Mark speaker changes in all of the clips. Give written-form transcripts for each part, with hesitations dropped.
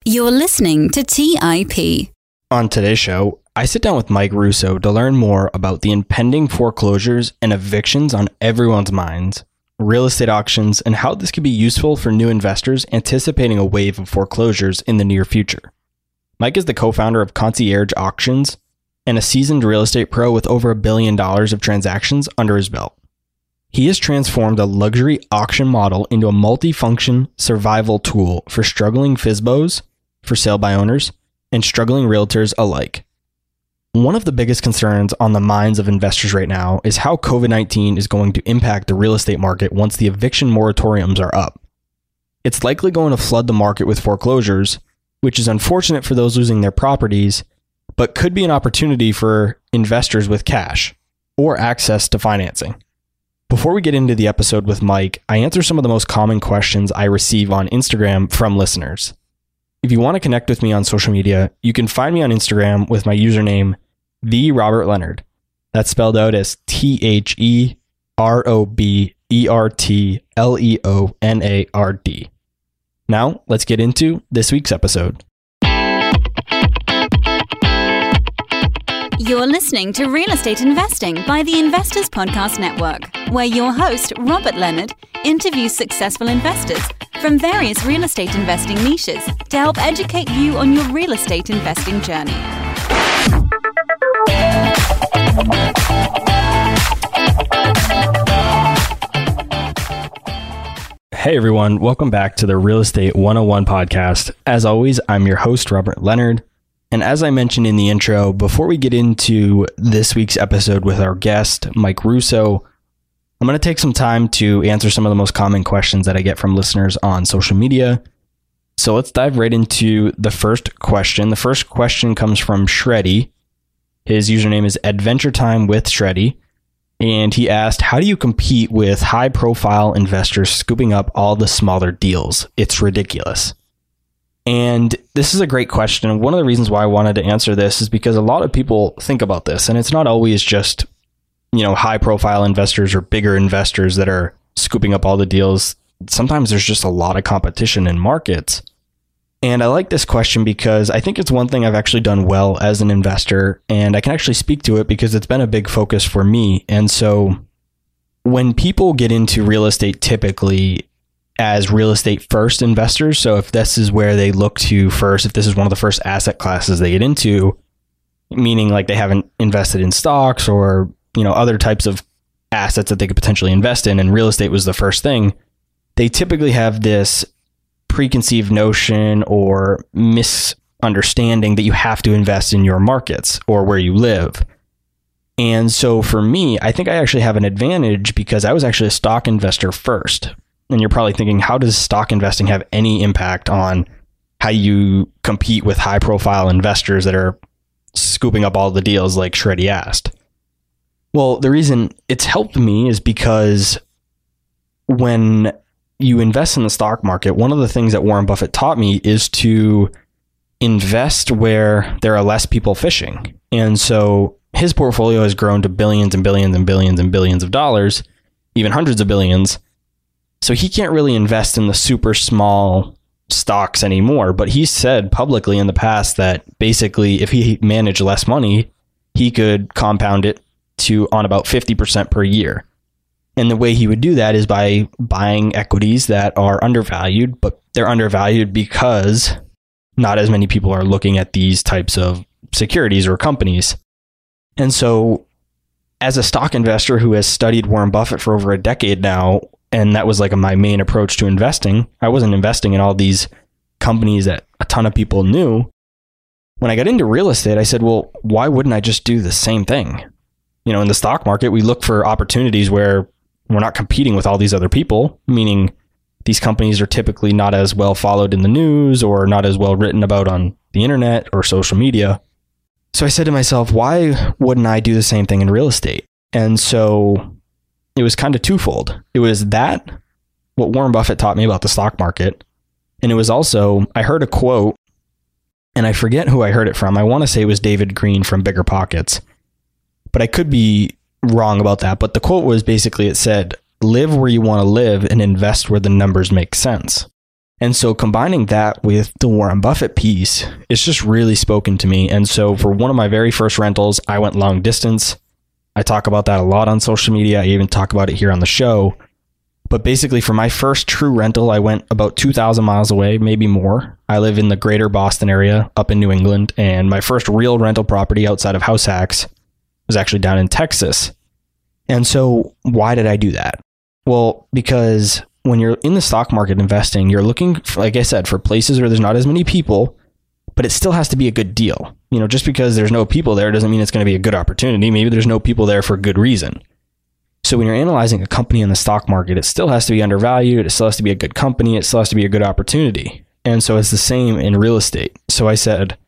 Speaker 1: You're listening to TIP.
Speaker 2: On today's show, I sit down with Mike Russo to learn more about the impending foreclosures and evictions on everyone's minds, real estate auctions, and how this could be useful for new investors anticipating a wave of foreclosures in the near future. Mike is the co-founder of Concierge Auctions and a seasoned real estate pro with over $1 billion of transactions under his belt. He has transformed a luxury auction model into a multi-function survival tool for struggling FSBOs, for sale by owners, and struggling realtors alike. One of the biggest concerns on the minds of investors right now is how COVID-19 is going to impact the real estate market once the eviction moratoriums are up. It's likely going to flood the market with foreclosures, which is unfortunate for those losing their properties, but could be an opportunity for investors with cash or access to financing. Before we get into the episode with Mike, I answer some of the most common questions I receive on Instagram from listeners. If you want to connect with me on social media, you can find me on Instagram with my username, TheRobertLeonard. That's spelled out as TheRobertLeonard. Now, let's get into this week's episode.
Speaker 1: You're listening to Real Estate Investing by the Investors Podcast Network, where your host, Robert Leonard, interviews successful investors from various real estate investing niches to help educate you on your real estate investing journey.
Speaker 2: Hey everyone, welcome back to the Real Estate 101 podcast. As always, I'm your host, Robert Leonard. And as I mentioned in the intro, before we get into this week's episode with our guest, Mike Russo, I'm going to take some time to answer some of the most common questions that I get from listeners on social media. So let's dive right into the first question. The first question comes from Shreddy. His username is Adventure Time with Shreddy. And he asked, how do you compete with high-profile investors scooping up all the smaller deals? It's ridiculous. And this is a great question. One of the reasons why I wanted to answer this is because a lot of people think about this, and it's not always just, high-profile investors or bigger investors that are scooping up all the deals. Sometimes there's just a lot of competition in markets. And I like this question because I think it's one thing I've actually done well as an investor, and I can actually speak to it because it's been a big focus for me. And so when people get into real estate, typically as real estate first investors, so if this is where they look to first, if this is one of the first asset classes they get into, meaning like they haven't invested in stocks or, other types of assets that they could potentially invest in, and real estate was the first thing, they typically have this preconceived notion or misunderstanding that you have to invest in your markets or where you live. And so for me, I think I actually have an advantage because I was actually a stock investor first. And you're probably thinking, how does stock investing have any impact on how you compete with high profile investors that are scooping up all the deals like Shreddy asked? Well, the reason it's helped me is because when you invest in the stock market, one of the things that Warren Buffett taught me is to invest where there are less people fishing. And so his portfolio has grown to billions and billions and billions and billions of dollars, even hundreds of billions. So he can't really invest in the super small stocks anymore. But he said publicly in the past that basically if he managed less money, he could compound it to on about 50% per year. And the way he would do that is by buying equities that are undervalued, but they're undervalued because not as many people are looking at these types of securities or companies. And so as a stock investor who has studied Warren Buffett for over a decade now, and that was like my main approach to investing, I wasn't investing in all these companies that a ton of people knew. When I got into real estate, I said, well, why wouldn't I just do the same thing? In the stock market, we look for opportunities where we're not competing with all these other people, meaning these companies are typically not as well followed in the news or not as well written about on the internet or social media. So I said to myself, why wouldn't I do the same thing in real estate? And so it was kind of twofold. It was that, what Warren Buffett taught me about the stock market. And it was also, I heard a quote, and I forget who I heard it from. I want to say it was David Green from Bigger Pockets, but I could be wrong about that. But the quote was basically, it said, live where you want to live and invest where the numbers make sense. And so combining that with the Warren Buffett piece, it's just really spoken to me. And so for one of my very first rentals, I went long distance. I talk about that a lot on social media. I even talk about it here on the show. But basically for my first true rental, I went about 2,000 miles away, maybe more. I live in the greater Boston area up in New England. And my first real rental property outside of house hacks was actually down in Texas. And so why did I do that? Well, because when you're in the stock market investing, you're looking, like I said, for places where there's not as many people, but it still has to be a good deal. You know, just because there's no people there doesn't mean it's going to be a good opportunity. Maybe there's no people there for a good reason. So when you're analyzing a company in the stock market, it still has to be undervalued. It still has to be a good company. It still has to be a good opportunity. And so it's the same in real estate. So I said,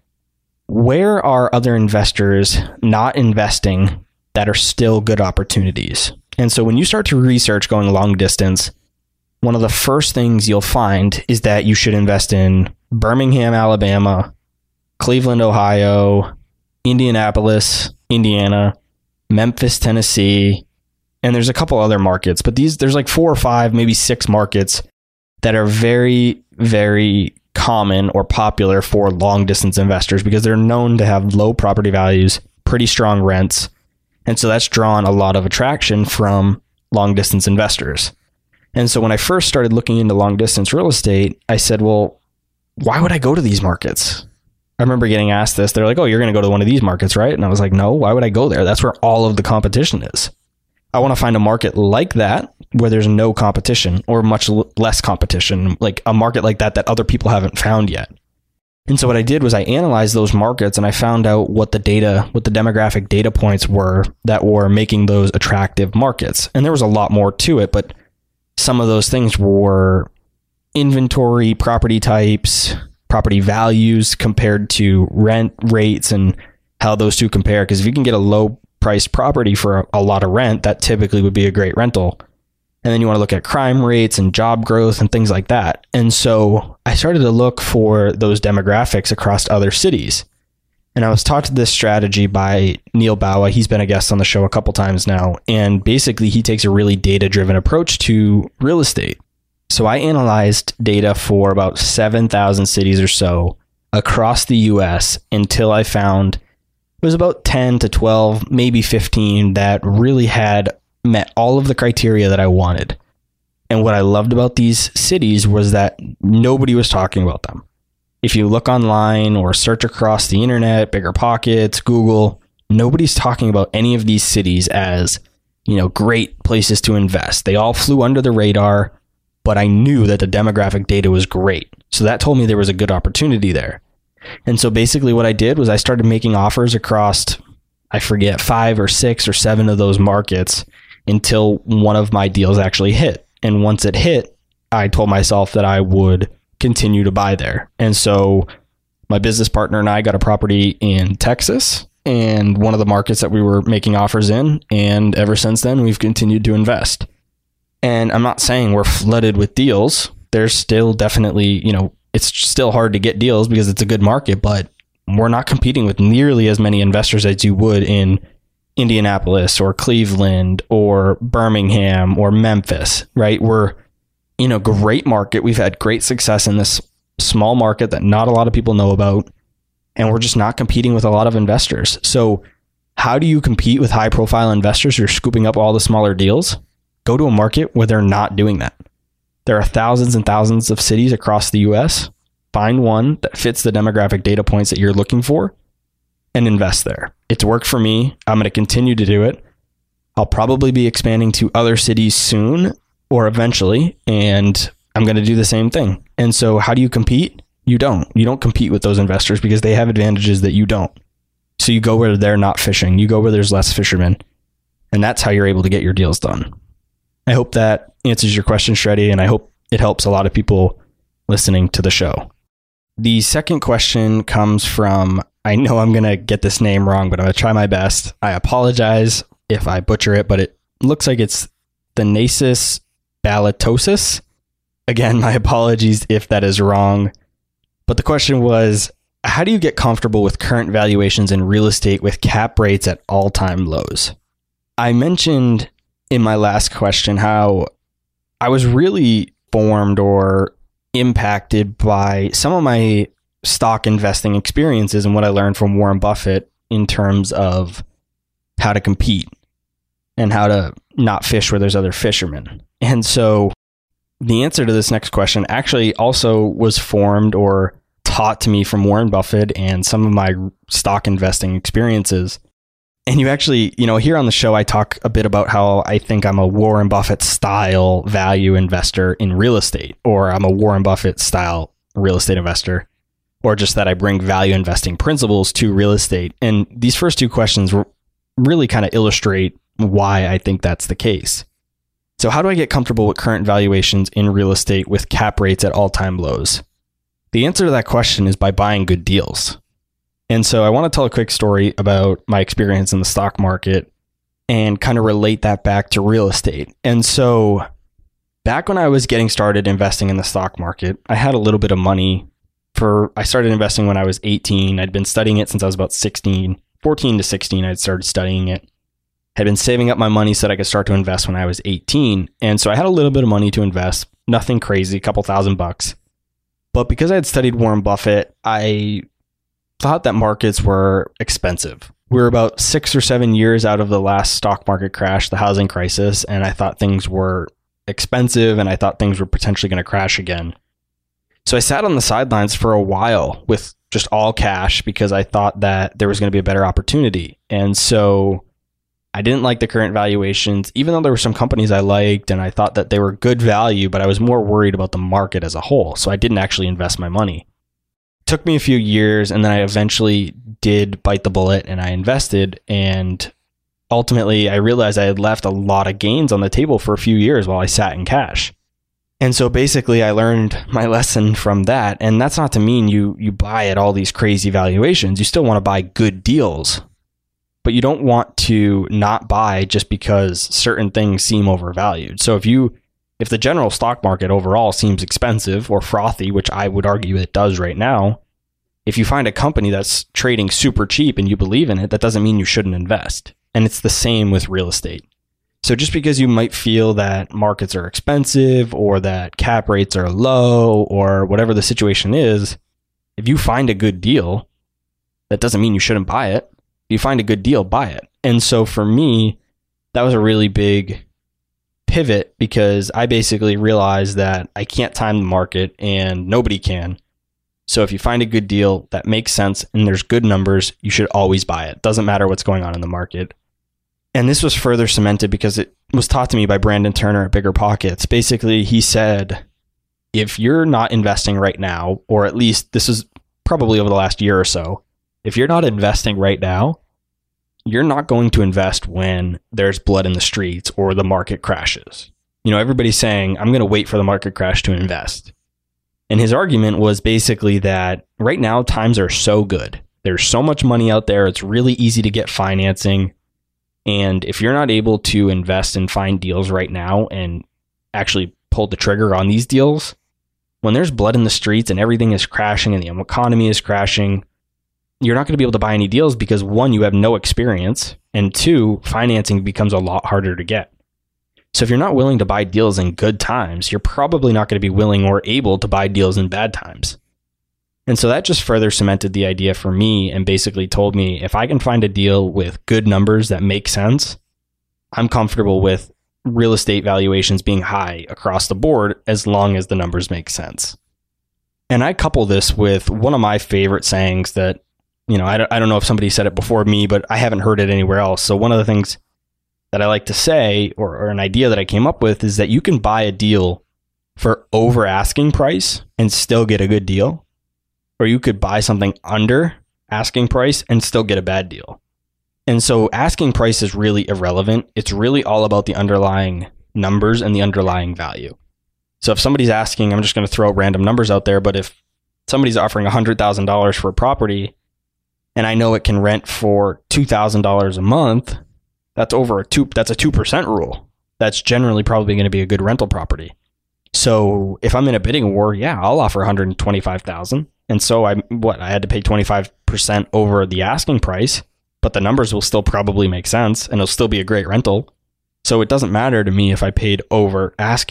Speaker 2: where are other investors not investing that are still good opportunities? And so when you start to research going long distance, one of the first things you'll find is that you should invest in Birmingham, Alabama, Cleveland, Ohio, Indianapolis, Indiana, Memphis, Tennessee, and there's a couple other markets, but there's like 4 or 5, maybe 6 markets that are very, very common or popular for long distance investors because they're known to have low property values, pretty strong rents. And so that's drawn a lot of attraction from long distance investors. And so when I first started looking into long distance real estate, I said, well, why would I go to these markets? I remember getting asked this. They're like, oh, you're going to go to one of these markets, right? And I was like, no, why would I go there? That's where all of the competition is. I want to find a market like that where there's no competition or much less competition, like a market like that other people haven't found yet. And so what I did was I analyzed those markets and I found out what the demographic data points were that were making those attractive markets. And there was a lot more to it, but some of those things were inventory, property types, property values compared to rent rates and how those two compare. Because if you can get a low priced property for a lot of rent, that typically would be a great rental. And then you want to look at crime rates and job growth and things like that. And so I started to look for those demographics across other cities. And I was taught this strategy by Neil Bawa. He's been a guest on the show a couple times now. And basically he takes a really data-driven approach to real estate. So I analyzed data for about 7,000 cities or so across the US until I found it was about 10 to 12, maybe 15 that really had met all of the criteria that I wanted. And what I loved about these cities was that nobody was talking about them. If you look online or search across the internet, BiggerPockets, Google, nobody's talking about any of these cities as, great places to invest. They all flew under the radar, but I knew that the demographic data was great. So that told me there was a good opportunity there. And so basically what I did was I started making offers across, I forget, 5 or 6 or 7 of those markets until one of my deals actually hit. And once it hit, I told myself that I would continue to buy there. And so my business partner and I got a property in Texas and one of the markets that we were making offers in. And ever since then, we've continued to invest. And I'm not saying we're flooded with deals. There's still definitely, it's still hard to get deals because it's a good market, but we're not competing with nearly as many investors as you would in Indianapolis or Cleveland or Birmingham or Memphis, right? We're in a great market. We've had great success in this small market that not a lot of people know about, and we're just not competing with a lot of investors. So how do you compete with high profile investors who are scooping up all the smaller deals? Go to a market where they're not doing that. There are thousands and thousands of cities across the US. Find one that fits the demographic data points that you're looking for and invest there. It's worked for me. I'm going to continue to do it. I'll probably be expanding to other cities soon or eventually, and I'm going to do the same thing. And so how do you compete? You don't compete with those investors because they have advantages that you don't. So you go where they're not fishing. You go where there's less fishermen. And that's how you're able to get your deals done. I hope that answers your question, Shreddy, and I hope it helps a lot of people listening to the show. The second question comes from, I know I'm going to get this name wrong, but I'm going to try my best. I apologize if I butcher it, but it looks like it's Thanasis Balatosis. Again, my apologies if that is wrong. But the question was, how do you get comfortable with current valuations in real estate with cap rates at all-time lows? I mentioned in my last question how I was really formed or impacted by some of my stock investing experiences and what I learned from Warren Buffett in terms of how to compete and how to not fish where there's other fishermen. And so the answer to this next question actually also was formed or taught to me from Warren Buffett and some of my stock investing experiences. And you actually, here on the show, I talk a bit about how I think I'm a Warren Buffett style value investor in real estate, or I'm a Warren Buffett style real estate investor, or just that I bring value investing principles to real estate. And these first two questions really kind of illustrate why I think that's the case. So how do I get comfortable with current valuations in real estate with cap rates at all-time lows? The answer to that question is by buying good deals. And so I want to tell a quick story about my experience in the stock market and kind of relate that back to real estate. And so back when I was getting started investing in the stock market, I had a little bit of money. I started investing when I was 18. I'd been studying it since I was about 14 to 16. I'd started studying it. Had been saving up my money so that I could start to invest when I was 18. And so I had a little bit of money to invest, nothing crazy, a couple $1,000. But because I had studied Warren Buffett, I thought that markets were expensive. We were about 6 or 7 years out of the last stock market crash, the housing crisis, and I thought things were expensive and I thought things were potentially going to crash again. So I sat on the sidelines for a while with just all cash because I thought that there was going to be a better opportunity. And so I didn't like the current valuations, even though there were some companies I liked and I thought that they were good value, but I was more worried about the market as a whole. So I didn't actually invest my money. It took me a few years, and then I eventually did bite the bullet and I invested. And ultimately I realized I had left a lot of gains on the table for a few years while I sat in cash. And so basically I learned my lesson from that. And that's not to mean you buy at all these crazy valuations. You still want to buy good deals, but you don't want to not buy just because certain things seem overvalued. So if the general stock market overall seems expensive or frothy, which I would argue it does right now, if you find a company that's trading super cheap and you believe in it, that doesn't mean you shouldn't invest. And it's the same with real estate. So just because you might feel that markets are expensive or that cap rates are low or whatever the situation is, if you find a good deal, that doesn't mean you shouldn't buy it. If you find a good deal, buy it. And so for me, that was a really big pivot because I basically realized that I can't time the market and nobody can. So if you find a good deal that makes sense and there's good numbers, you should always buy it. Doesn't matter what's going on in the market. And this was further cemented because it was taught to me by Brandon Turner at Bigger Pockets. Basically, he said, if you're not investing right now, or at least this is probably over the last year or so, if you're not investing right now, you're not going to invest when there's blood in the streets or the market crashes. Everybody's saying, I'm going to wait for the market crash to invest. And his argument was basically that right now times are so good. There's so much money out there. It's really easy to get financing. And if you're not able to invest and find deals right now and actually pull the trigger on these deals, when there's blood in the streets and everything is crashing and the economy is crashing, you're not going to be able to buy any deals because one, you have no experience, and two, financing becomes a lot harder to get. So if you're not willing to buy deals in good times, you're probably not going to be willing or able to buy deals in bad times. And so that just further cemented the idea for me and basically told me if I can find a deal with good numbers that make sense, I'm comfortable with real estate valuations being high across the board as long as the numbers make sense. And I couple this with one of my favorite sayings that, I don't know if somebody said it before me, but I haven't heard it anywhere else. So one of the things that I like to say, or an idea that I came up with, is that you can buy a deal for over asking price and still get a good deal. Or you could buy something under asking price and still get a bad deal. And so asking price is really irrelevant. It's really all about the underlying numbers and the underlying value. So if somebody's asking, I'm just going to throw random numbers out there, but if somebody's offering $100,000 for a property and I know it can rent for $2,000 a month, that's a 2% rule. That's generally probably going to be a good rental property. So if I'm in a bidding war, yeah, I'll offer $125,000. And so I had to pay 25% over the asking price, but the numbers will still probably make sense and it'll still be a great rental. So it doesn't matter to me if I paid over asking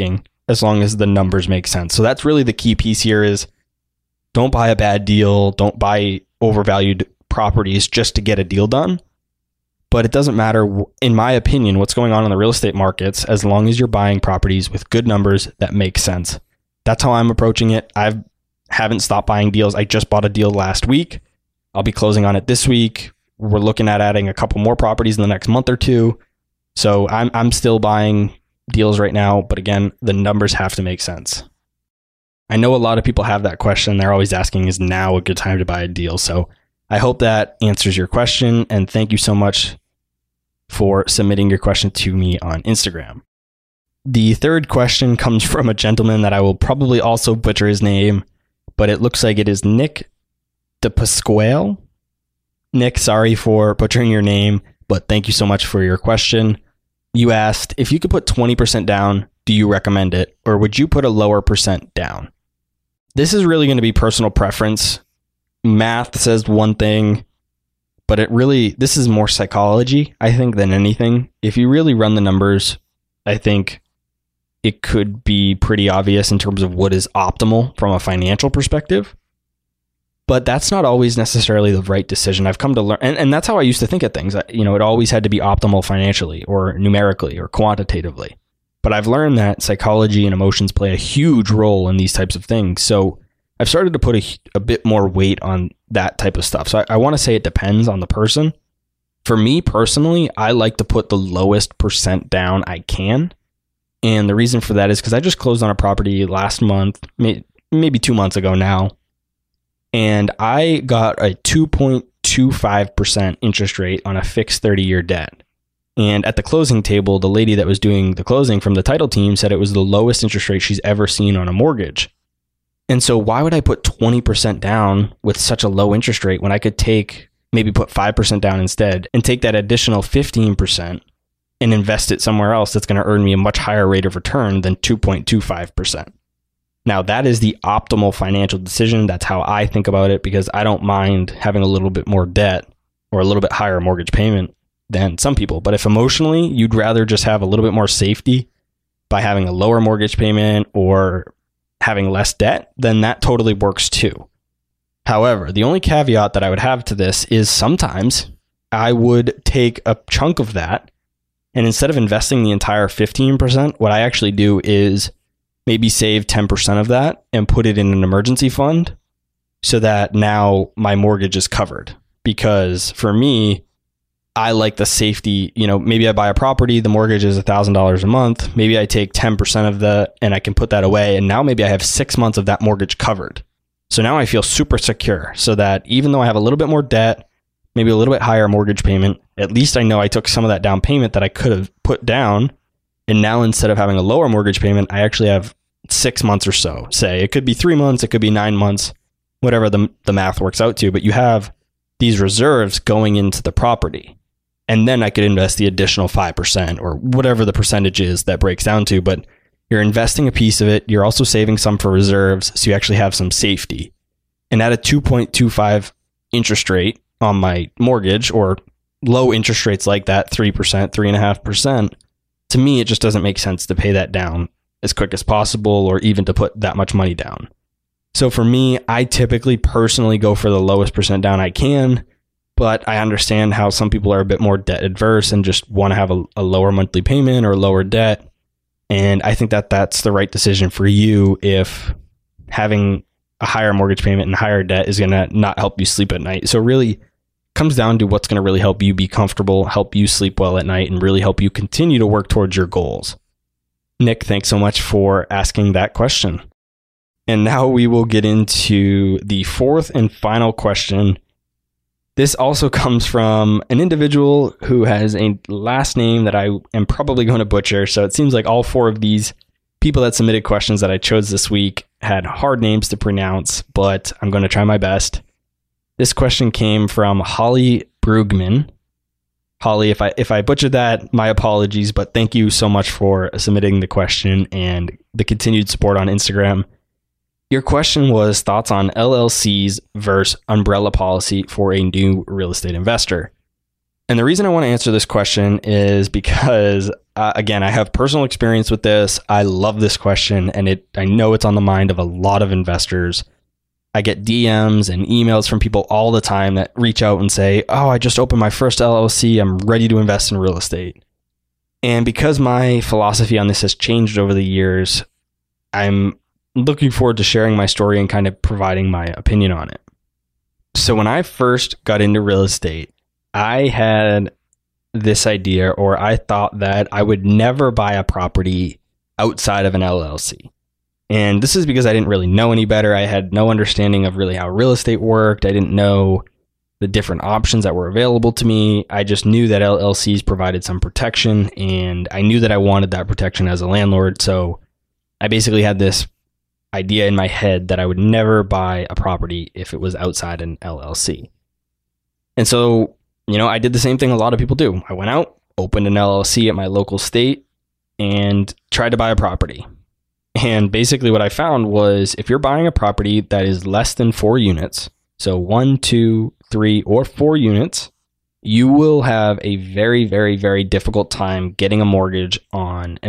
Speaker 2: as long as the numbers make sense. So that's really the key piece here is don't buy a bad deal. Don't buy overvalued properties just to get a deal done. But it doesn't matter, in my opinion, what's going on in the real estate markets, as long as you're buying properties with good numbers that make sense. That's how I'm approaching it. I haven't stopped buying deals. I just bought a deal last week. I'll be closing on it this week. We're looking at adding a couple more properties in the next month or two. So I'm still buying deals right now. But again, the numbers have to make sense. I know a lot of people have that question. They're always asking, is now a good time to buy a deal? So I hope that answers your question, and thank you so much for submitting your question to me on Instagram. The third question comes from a gentleman that I will probably also butcher his name, but it looks like it is Nick DePasquale. Nick, sorry for butchering your name, but thank you so much for your question. You asked, if you could put 20% down, do you recommend it, or would you put a lower percent down? This is really going to be personal preference. Math says one thing, but this is more psychology, I think, than anything. If you really run the numbers, I think it could be pretty obvious in terms of what is optimal from a financial perspective. But that's not always necessarily the right decision. I've come to learn, and that's how I used to think of things. It always had to be optimal financially or numerically or quantitatively. But I've learned that psychology and emotions play a huge role in these types of things. So I've started to put a bit more weight on that type of stuff. So I want to say it depends on the person. For me personally, I like to put the lowest percent down I can. And the reason for that is because I just closed on a property last month, maybe 2 months ago now. And I got a 2.25% interest rate on a fixed 30-year debt. And at the closing table, the lady that was doing the closing from the title team said it was the lowest interest rate she's ever seen on a mortgage. And so why would I put 20% down with such a low interest rate when I could maybe put 5% down instead and take that additional 15% and invest it somewhere else that's going to earn me a much higher rate of return than 2.25%. Now, that is the optimal financial decision. That's how I think about it, because I don't mind having a little bit more debt or a little bit higher mortgage payment than some people. But if emotionally you'd rather just have a little bit more safety by having a lower mortgage payment or having less debt, then that totally works too. However, the only caveat that I would have to this is sometimes I would take a chunk of that, and instead of investing the entire 15%, what I actually do is maybe save 10% of that and put it in an emergency fund so that now my mortgage is covered. Because for me, I like the safety. Maybe I buy a property, the mortgage is $1,000 a month. Maybe I take 10% of that and I can put that away. And now maybe I have 6 months of that mortgage covered. So now I feel super secure, so that even though I have a little bit more debt, maybe a little bit higher mortgage payment, at least I know I took some of that down payment that I could have put down. And now instead of having a lower mortgage payment, I actually have 6 months or so. Say it could be 3 months, it could be 9 months, whatever the math works out to. But you have these reserves going into the property. And then I could invest the additional 5% or whatever the percentage is that breaks down to. But you're investing a piece of it. You're also saving some for reserves. So you actually have some safety. And at a 2.25 interest rate on my mortgage, or low interest rates like that, 3%, 3.5%, to me, it just doesn't make sense to pay that down as quick as possible or even to put that much money down. So for me, I typically personally go for the lowest percent down I can. But I understand how some people are a bit more debt adverse and just want to have a lower monthly payment or lower debt. And I think that that's the right decision for you if having a higher mortgage payment and higher debt is going to not help you sleep at night. So really it comes down to what's going to really help you be comfortable, help you sleep well at night, and really help you continue to work towards your goals. Nick, thanks so much for asking that question. And now we will get into the fourth and final question. This also comes from an individual who has a last name that I am probably going to butcher. So it seems like all four of these people that submitted questions that I chose this week had hard names to pronounce, but I'm going to try my best. This question came from Holly Brugman. Holly, if I butchered that, my apologies, but thank you so much for submitting the question and the continued support on Instagram. Your question was thoughts on LLCs versus umbrella policy for a new real estate investor. And the reason I want to answer this question is because again, I have personal experience with this. I love this question, and I know it's on the mind of a lot of investors. I get DMs and emails from people all the time that reach out and say, oh, I just opened my first LLC. I'm ready to invest in real estate. And because my philosophy on this has changed over the years, I'm looking forward to sharing my story and kind of providing my opinion on it. So when I first got into real estate, I had this idea, or I thought that I would never buy a property outside of an LLC. And this is because I didn't really know any better. I had no understanding of really how real estate worked. I didn't know the different options that were available to me. I just knew that LLCs provided some protection, and I knew that I wanted that protection as a landlord. So I basically had this idea in my head that I would never buy a property if it was outside an LLC. And so, I did the same thing a lot of people do. I went out, opened an LLC at my local state, and tried to buy a property. And basically what I found was if you're buying a property that is less than 4 units, so 1, 2, 3, or 4 units, you will have a very, very, very difficult time getting a mortgage to an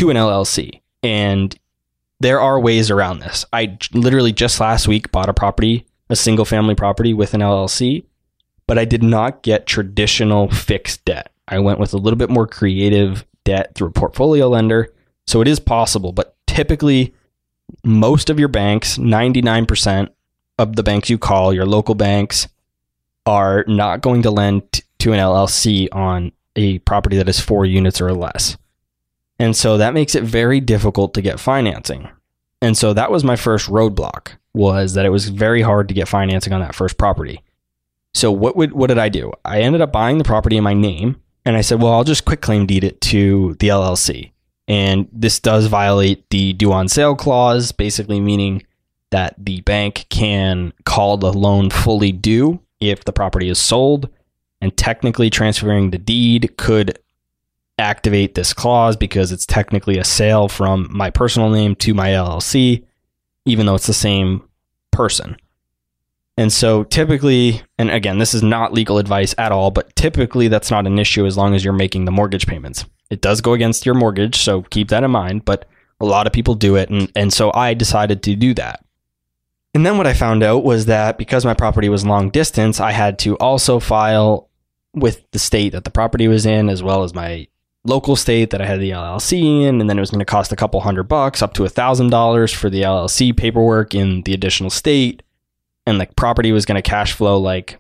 Speaker 2: LLC. And there are ways around this. I literally just last week bought a property, a single family property with an LLC, but I did not get traditional fixed debt. I went with a little bit more creative debt through a portfolio lender. So it is possible, but typically most of your banks, 99% of the banks you call, your local banks, are not going to lend to an LLC on a property that is 4 units or less. And so that makes it very difficult to get financing. And so that was my first roadblock, was that it was very hard to get financing on that first property. So what did I do? I ended up buying the property in my name, and I said, well, I'll just quitclaim deed it to the LLC. And this does violate the due on sale clause, basically meaning that the bank can call the loan fully due if the property is sold, and technically transferring the deed could activate this clause because it's technically a sale from my personal name to my LLC, even though it's the same person. And so typically, and again, this is not legal advice at all, but typically that's not an issue as long as you're making the mortgage payments. It does go against your mortgage, so keep that in mind, but a lot of people do it, and so I decided to do that. And then what I found out was that because my property was long distance, I had to also file with the state that the property was in, as well as my local state that I had the LLC in, and then it was going to cost a couple $100, up to $1,000 for the LLC paperwork in the additional state, and the property was going to cash flow like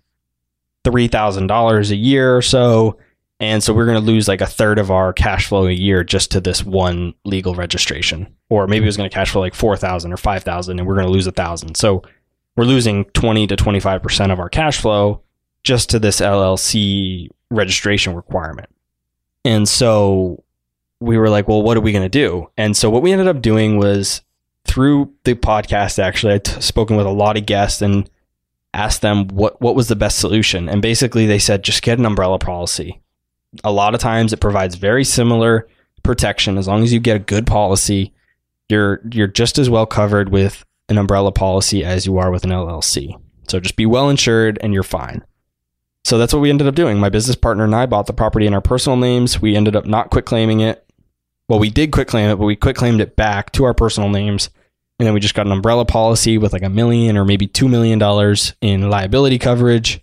Speaker 2: $3,000 a year or so. And so we're going to lose like a third of our cash flow a year just to this one legal registration. Or maybe it was going to cash flow like $4,000 or $5,000 and we're going to lose $1,000. So we're losing 20 to 25% of our cash flow just to this LLC registration requirement. And so we were like, well, what are we going to do? And so what we ended up doing was through the podcast, actually, I'd spoken with a lot of guests and asked them what was the best solution. And basically they said, just get an umbrella policy. A lot of times it provides very similar protection. As long as you get a good policy, you're just as well covered with an umbrella policy as you are with an LLC. So just be well insured and you're fine. So that's what we ended up doing. My business partner and I bought the property in our personal names. We ended up not quitclaiming it. Well, we did quitclaim it, but we quitclaimed it back to our personal names. And then we just got an umbrella policy with like $1 million or maybe $2 million in liability coverage.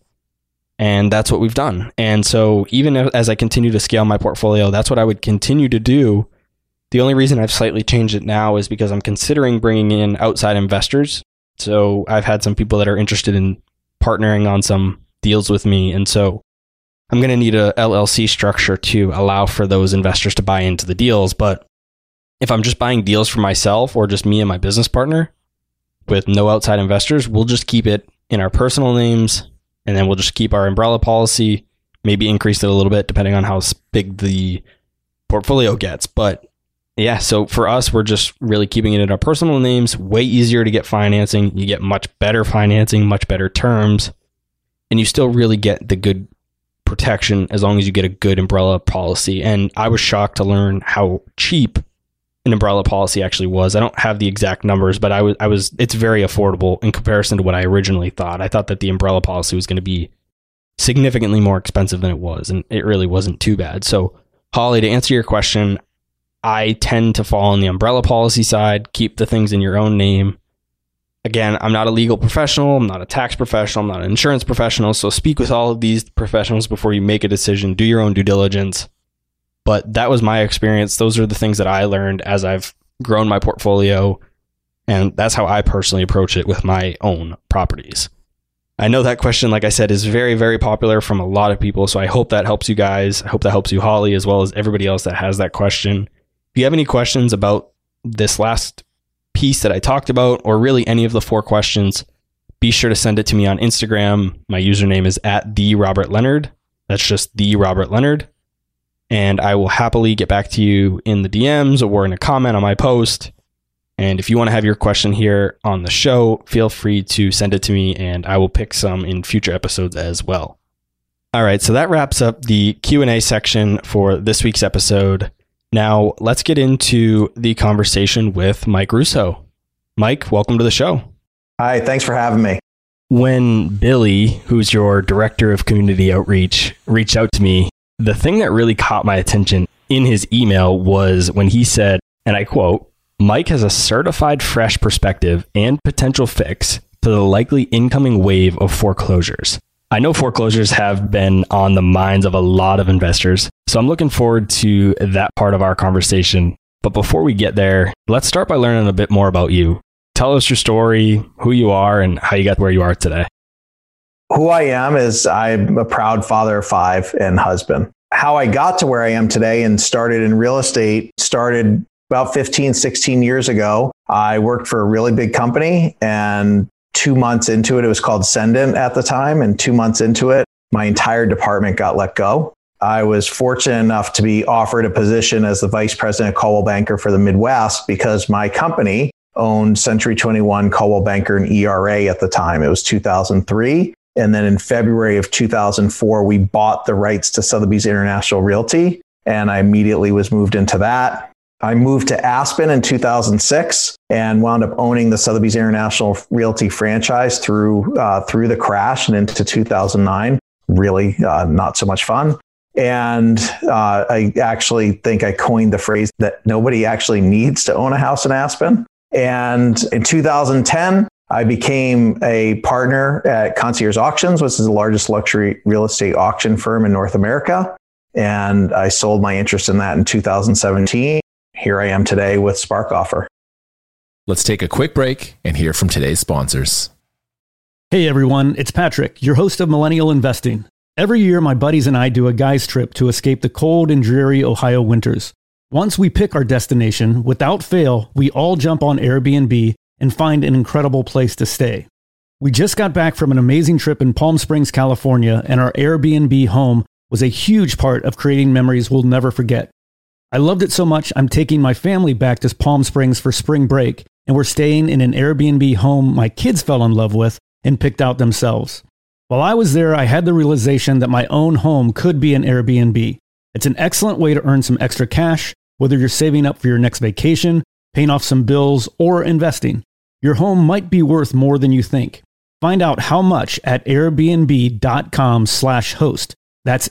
Speaker 2: And that's what we've done. And so even as I continue to scale my portfolio, that's what I would continue to do. The only reason I've slightly changed it now is because I'm considering bringing in outside investors. So I've had some people that are interested in partnering on some deals with me. And so I'm going to need a LLC structure to allow for those investors to buy into the deals. But if I'm just buying deals for myself or just me and my business partner with no outside investors, we'll just keep it in our personal names. And then we'll just keep our umbrella policy, maybe increase it a little bit depending on how big the portfolio gets. But yeah, so for us, we're just really keeping it in our personal names. Way easier to get financing. You get much better financing, much better terms, and you still really get the good protection as long as you get a good umbrella policy. And I was shocked to learn how cheap an umbrella policy actually was. I don't have the exact numbers, but it's very affordable in comparison to what I originally thought. I thought that the umbrella policy was going to be significantly more expensive than it was, and it really wasn't too bad. So Holly, to answer your question, I tend to fall on the umbrella policy side, keep the things in your own name. Again, I'm not a legal professional, I'm not a tax professional, I'm not an insurance professional, so speak with all of these professionals before you make a decision, do your own due diligence. But that was my experience. Those are the things that I learned as I've grown my portfolio, and that's how I personally approach it with my own properties. I know that question, like I said, is very, very popular from a lot of people, so I hope that helps you guys. I hope that helps you, Holly, as well as everybody else that has that question. If you have any questions about this last piece that I talked about, or really any of the 4 questions, be sure to send it to me on Instagram. My username is @TheRobertLeonard. That's just TheRobertLeonard. And I will happily get back to you in the DMs or in a comment on my post. And if you want to have your question here on the show, feel free to send it to me and I will pick some in future episodes as well. All right, so that wraps up the Q&A section for this week's episode. Now, let's get into the conversation with Mike Russo. Mike, welcome to the show.
Speaker 3: Hi, thanks for having me.
Speaker 2: When Billy, who's your director of community outreach, reached out to me, the thing that really caught my attention in his email was when he said, and I quote, "Mike has a certified fresh perspective and potential fix to the likely incoming wave of foreclosures." I know foreclosures have been on the minds of a lot of investors, so I'm looking forward to that part of our conversation. But before we get there, let's start by learning a bit more about you. Tell us your story, who you are, and how you got where you are today.
Speaker 3: Who I am is I'm a proud father of 5 and husband. How I got to where I am today and started in real estate started about 15, 16 years ago. I worked for a really big company, and 2 months into it, it was called Sendent at the time. And 2 months into it, my entire department got let go. I was fortunate enough to be offered a position as the vice president of Coldwell Banker for the Midwest because my company owned Century 21, Coldwell Banker, and ERA at the time. It was 2003. And then in February of 2004, we bought the rights to Sotheby's International Realty, and I immediately was moved into that. I moved to Aspen in 2006 and wound up owning the Sotheby's International Realty franchise through the crash and into 2009. Really not so much fun. And I actually think I coined the phrase that nobody actually needs to own a house in Aspen. And in 2010, I became a partner at Concierge Auctions, which is the largest luxury real estate auction firm in North America. And I sold my interest in that in 2017. Here I am today with Spark Offer.
Speaker 4: Let's take a quick break and hear from today's sponsors.
Speaker 5: Hey everyone, it's Patrick, your host of Millennial Investing. Every year, my buddies and I do a guy's trip to escape the cold and dreary Ohio winters. Once we pick our destination, without fail, we all jump on Airbnb and find an incredible place to stay. We just got back from an amazing trip in Palm Springs, California, and our Airbnb home was a huge part of creating memories we'll never forget. I loved it so much, I'm taking my family back to Palm Springs for spring break, and we're staying in an Airbnb home my kids fell in love with and picked out themselves. While I was there, I had the realization that my own home could be an Airbnb. It's an excellent way to earn some extra cash, whether you're saving up for your next vacation, paying off some bills, or investing. Your home might be worth more than you think. Find out how much at airbnb.com/host. That's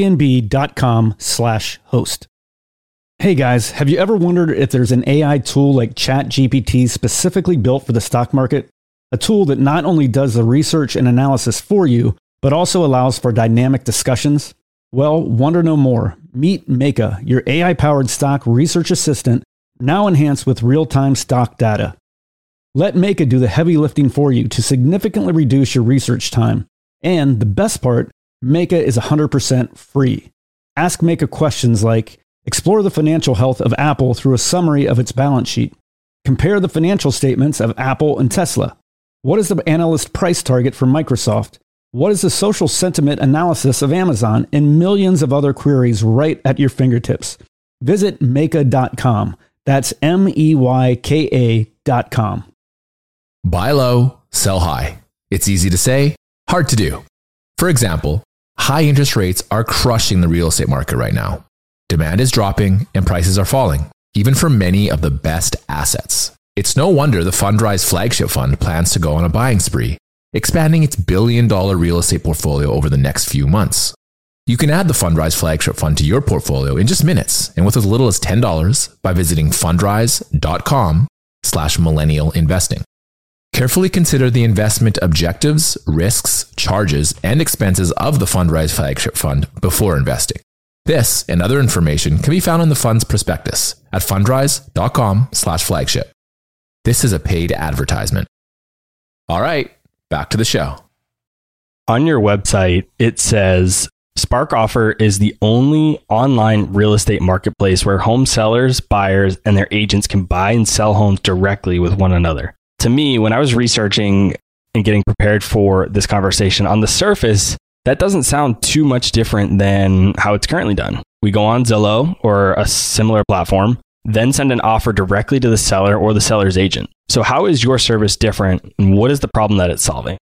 Speaker 5: airbnb.com/host. Hey guys, have you ever wondered if there's an AI tool like ChatGPT specifically built for the stock market? A tool that not only does the research and analysis for you, but also allows for dynamic discussions? Well, wonder no more. Meet Meka, your AI-powered stock research assistant, now enhanced with real-time stock data. Let Meka do the heavy lifting for you to significantly reduce your research time. And the best part, Meka is 100% free. Ask Meka questions like, explore the financial health of Apple through a summary of its balance sheet. Compare the financial statements of Apple and Tesla. What is the analyst price target for Microsoft? What is the social sentiment analysis of Amazon? And millions of other queries right at your fingertips. Visit Meka.com. That's MEYKA.com.
Speaker 4: Buy low, sell high. It's easy to say, hard to do. For example, high interest rates are crushing the real estate market right now. Demand is dropping and prices are falling, even for many of the best assets. It's no wonder the Fundrise flagship fund plans to go on a buying spree, expanding its $1 billion real estate portfolio over the next few months. You can add the Fundrise flagship fund to your portfolio in just minutes and with as little as $10 by visiting fundrise.com/millennial investing. Carefully consider the investment objectives, risks, charges, and expenses of the Fundrise flagship fund before investing. This and other information can be found in the fund's prospectus at fundrise.com/flagship. This is a paid advertisement. All right, back to the show.
Speaker 2: On your website, it says Spark Offer is the only online real estate marketplace where home sellers, buyers, and their agents can buy and sell homes directly with one another. To me, when I was researching and getting prepared for this conversation, on the surface, that doesn't sound too much different than how it's currently done. We go on Zillow or a similar platform, then send an offer directly to the seller or the seller's agent. So how is your service different, and what is the problem that it's solving?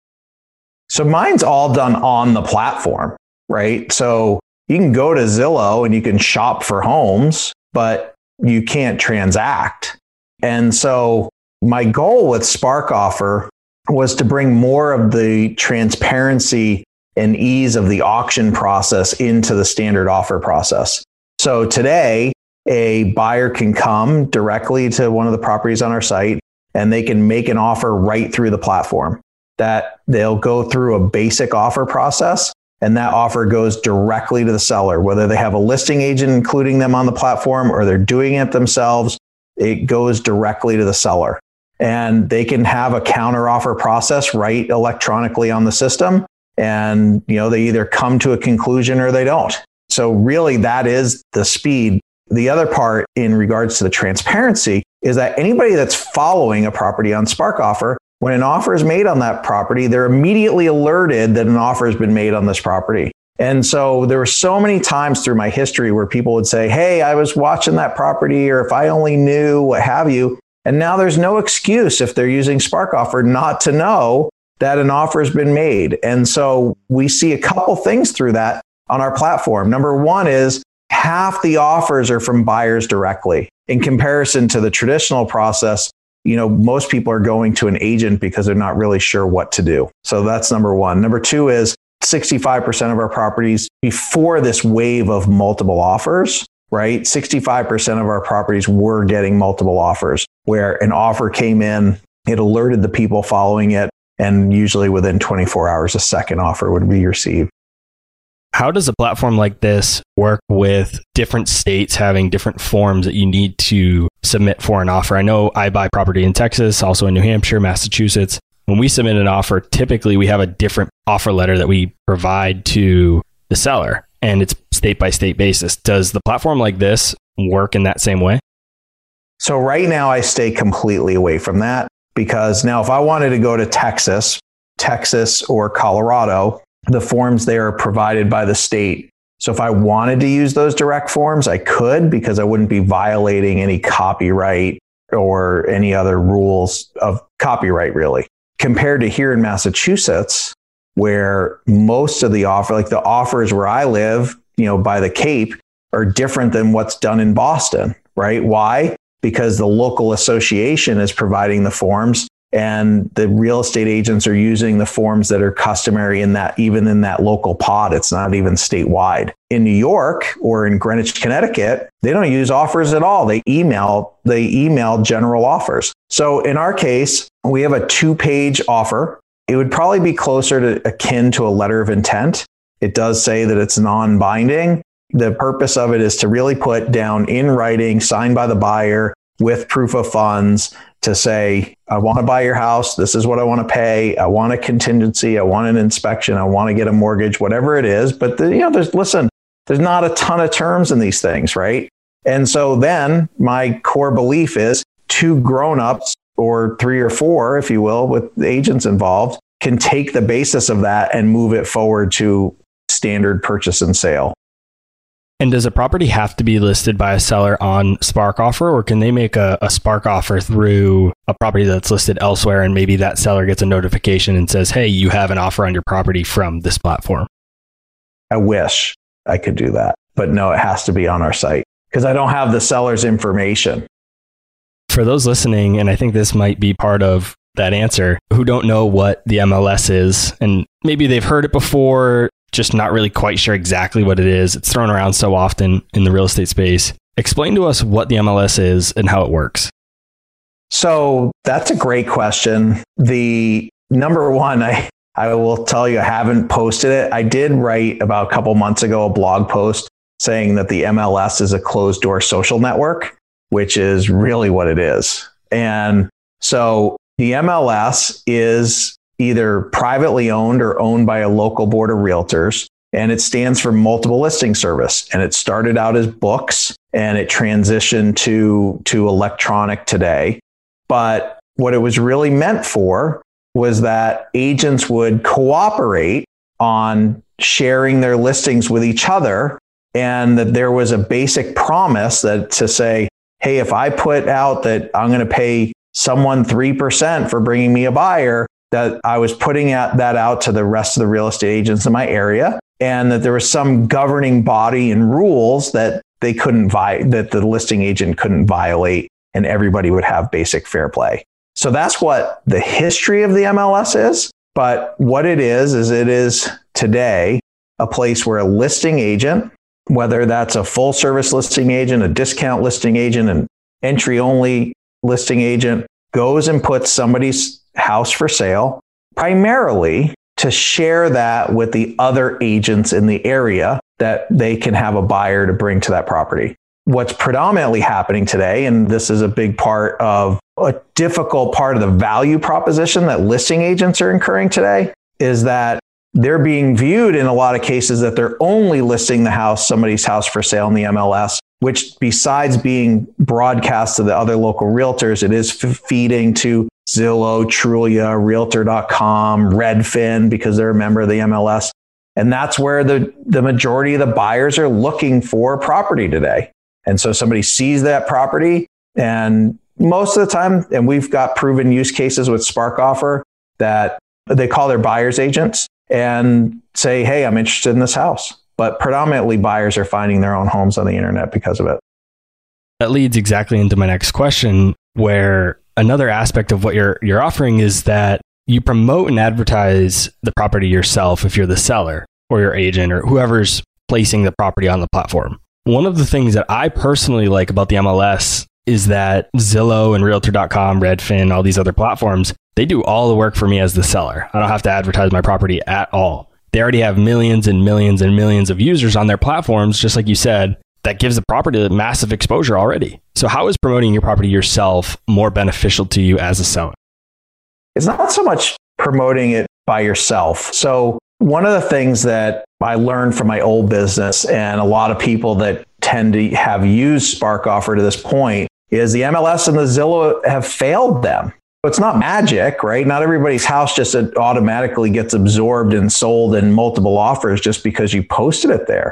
Speaker 3: So mine's all done on the platform, right? So you can go to Zillow and you can shop for homes, but you can't transact. And so my goal with Spark Offer was to bring more of the transparency and ease of the auction process into the standard offer process. So today, a buyer can come directly to one of the properties on our site and they can make an offer right through the platform. That they'll go through a basic offer process and that offer goes directly to the seller, whether they have a listing agent including them on the platform or they're doing it themselves, it goes directly to the seller. And they can have a counter offer process right electronically on the system. And, they either come to a conclusion or they don't. So really that is the speed. The other part in regards to the transparency is that anybody that's following a property on Spark Offer, when an offer is made on that property, they're immediately alerted that an offer has been made on this property. And so there were so many times through my history where people would say, hey, I was watching that property, or if I only knew, what have you. And now there's no excuse if they're using Spark Offer not to know that an offer has been made. And so we see a couple things through that on our platform. Number one is half the offers are from buyers directly. In comparison to the traditional process, most people are going to an agent because they're not really sure what to do. So that's number one. Number two is 65% of our properties before this wave of multiple offers, right? 65% of our properties were getting multiple offers where an offer came in, it alerted the people following it, and usually within 24 hours, a second offer would be received.
Speaker 2: How does a platform like this work with different states having different forms that you need to submit for an offer? I know I buy property in Texas, also in New Hampshire, Massachusetts. When we submit an offer, typically we have a different offer letter that we provide to the seller, and it's state by state basis. Does the platform like this work in that same way?
Speaker 3: So right now I stay completely away from that, because now if I wanted to go to Texas or Colorado, the forms there are provided by the state. So if I wanted to use those direct forms, I could, because I wouldn't be violating any copyright or any other rules of copyright, really. Compared to here in Massachusetts, where most of the offers where I live, by the Cape, are different than what's done in Boston, right? Why? Because the local association is providing the forms, and the real estate agents are using the forms that are customary even in that local pod. It's not even statewide. In New York or in Greenwich, Connecticut, they don't use offers at all. They email general offers. So in our case, we have a 2-page offer. It would probably be closer to akin to a letter of intent. It does say that it's non-binding. The purpose of it is to really put down in writing, signed by the buyer with proof of funds, to say, I want to buy your house. This is what I want to pay. I want a contingency. I want an inspection. I want to get a mortgage, whatever it is. But there's not a ton of terms in these things, right? And so then my core belief is 2 grown-ups, or 3 or 4, if you will, with the agents involved, can take the basis of that and move it forward to standard purchase and sale.
Speaker 2: And does a property have to be listed by a seller on Spark Offer, or can they make a Spark Offer through a property that's listed elsewhere, and maybe that seller gets a notification and says, hey, you have an offer on your property from this platform?
Speaker 3: I wish I could do that, but no, it has to be on our site because I don't have the seller's information.
Speaker 2: For those listening, and I think this might be part of that answer, who don't know what the MLS is, and maybe they've heard it before, just not really quite sure exactly what it is. It's thrown around so often in the real estate space. Explain to us what the MLS is and how it works.
Speaker 3: So that's a great question. The number one, I will tell you, I haven't posted it. I did write about a couple months ago a blog post saying that the MLS is a closed door social network, which is really what it is. And so the MLS is either privately owned or owned by a local board of realtors, and it stands for Multiple Listing Service. And it started out as books and it transitioned to electronic today. But what it was really meant for was that agents would cooperate on sharing their listings with each other, and that there was a basic promise that to say, hey, if I put out that I'm going to pay someone 3% for bringing me a buyer, that I was putting that out to the rest of the real estate agents in my area, and that there was some governing body and rules that they couldn't that the listing agent couldn't violate, and everybody would have basic fair play. So that's what the history of the MLS is. But what it is it is today a place where a listing agent, whether that's a full service listing agent, a discount listing agent, an entry only listing agent, goes and puts somebody's house for sale, primarily to share that with the other agents in the area that they can have a buyer to bring to that property. What's predominantly happening today, and this is a big part of a difficult part of the value proposition that listing agents are incurring today, is that they're being viewed in a lot of cases that they're only listing somebody's house for sale in the MLS, which besides being broadcast to the other local realtors, it is feeding to Zillow, Trulia, Realtor.com, Redfin, because they're a member of the MLS. And that's where the majority of the buyers are looking for property today. And so somebody sees that property, and most of the time, and we've got proven use cases with Spark Offer, that they call their buyer's agents and say, hey, I'm interested in this house. But predominantly buyers are finding their own homes on the internet because of it.
Speaker 2: That leads exactly into my next question, where another aspect of what you're offering is that you promote and advertise the property yourself if you're the seller or your agent or whoever's placing the property on the platform. One of the things that I personally like about the MLS is that Zillow and Realtor.com, Redfin, all these other platforms, they do all the work for me as the seller. I don't have to advertise my property at all. They already have millions and millions and millions of users on their platforms, just like you said, that gives the property massive exposure already. So how is promoting your property yourself more beneficial to you as a seller?
Speaker 3: It's not so much promoting it by yourself. So one of the things that I learned from my old business, and a lot of people that tend to have used Spark Offer to this point, is the MLS and the Zillow have failed them. It's not magic, right? Not everybody's house just automatically gets absorbed and sold in multiple offers just because you posted it there.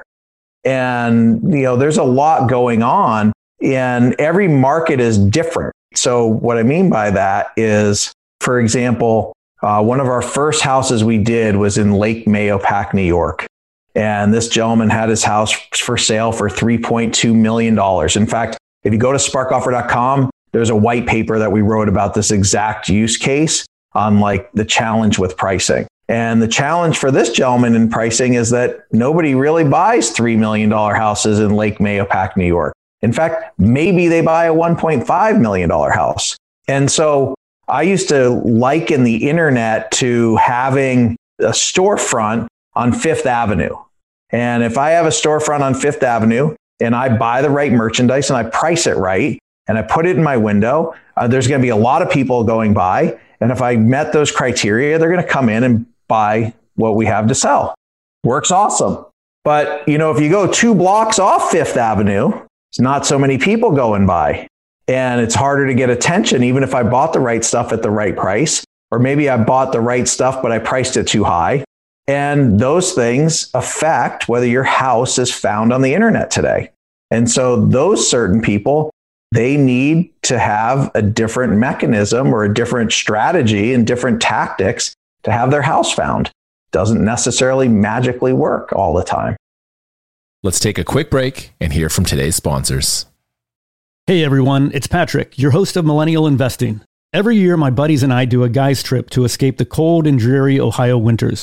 Speaker 3: And, there's a lot going on, and every market is different. So what I mean by that is, for example, one of our first houses we did was in Lake Mahopac, New York. And this gentleman had his house for sale for $3.2 million. In fact, if you go to sparkoffer.com, there's a white paper that we wrote about this exact use case on the challenge with pricing. And the challenge for this gentleman in pricing is that nobody really buys $3 million houses in Lake Mahopac, New York. In fact, maybe they buy a $1.5 million house. And so I used to liken the internet to having a storefront on Fifth Avenue. And if I have a storefront on Fifth Avenue and I buy the right merchandise and I price it right and I put it in my window, there's going to be a lot of people going by. And if I met those criteria, they're going to come in and buy what we have to sell. Works awesome. But, if you go 2 blocks off Fifth Avenue, it's not so many people going by. And it's harder to get attention, even if I bought the right stuff at the right price. Or maybe I bought the right stuff, but I priced it too high. And those things affect whether your house is found on the internet today. And so those certain people, they need to have a different mechanism or a different strategy and different tactics to have their house found. Doesn't necessarily magically work all the time.
Speaker 4: Let's take a quick break and hear from today's sponsors.
Speaker 5: Hey everyone, it's Patrick, your host of Millennial Investing. Every year, my buddies and I do a guy's trip to escape the cold and dreary Ohio winters.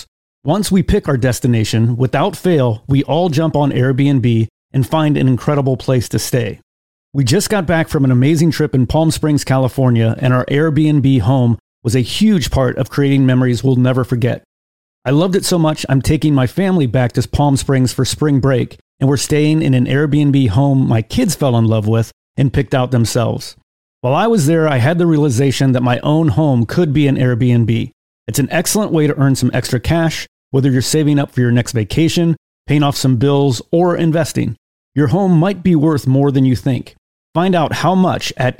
Speaker 5: Once we pick our destination, without fail, we all jump on Airbnb and find an incredible place to stay. We just got back from an amazing trip in Palm Springs, California, and our Airbnb home was a huge part of creating memories we'll never forget. I loved it so much, I'm taking my family back to Palm Springs for spring break, and we're staying in an Airbnb home my kids fell in love with and picked out themselves. While I was there, I had the realization that my own home could be an Airbnb. It's an excellent way to earn some extra cash, whether you're saving up for your next vacation, paying off some bills, or investing. Your home might be worth more than you think. Find out how much at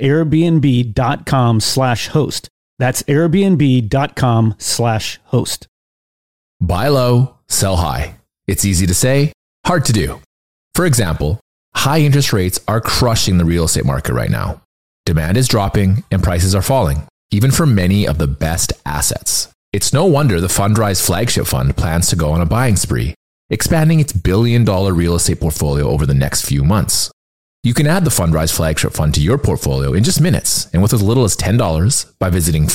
Speaker 5: airbnb.com/host. That's airbnb.com/host.
Speaker 4: Buy low, sell high. It's easy to say, hard to do. For example, high interest rates are crushing the real estate market right now. Demand is dropping and prices are falling, even for many of the best assets. It's no wonder the Fundrise flagship fund plans to go on a buying spree, expanding its billion-dollar real estate portfolio over the next few months. You can add the Fundrise flagship fund to your portfolio in just minutes and with as little as $10 by visiting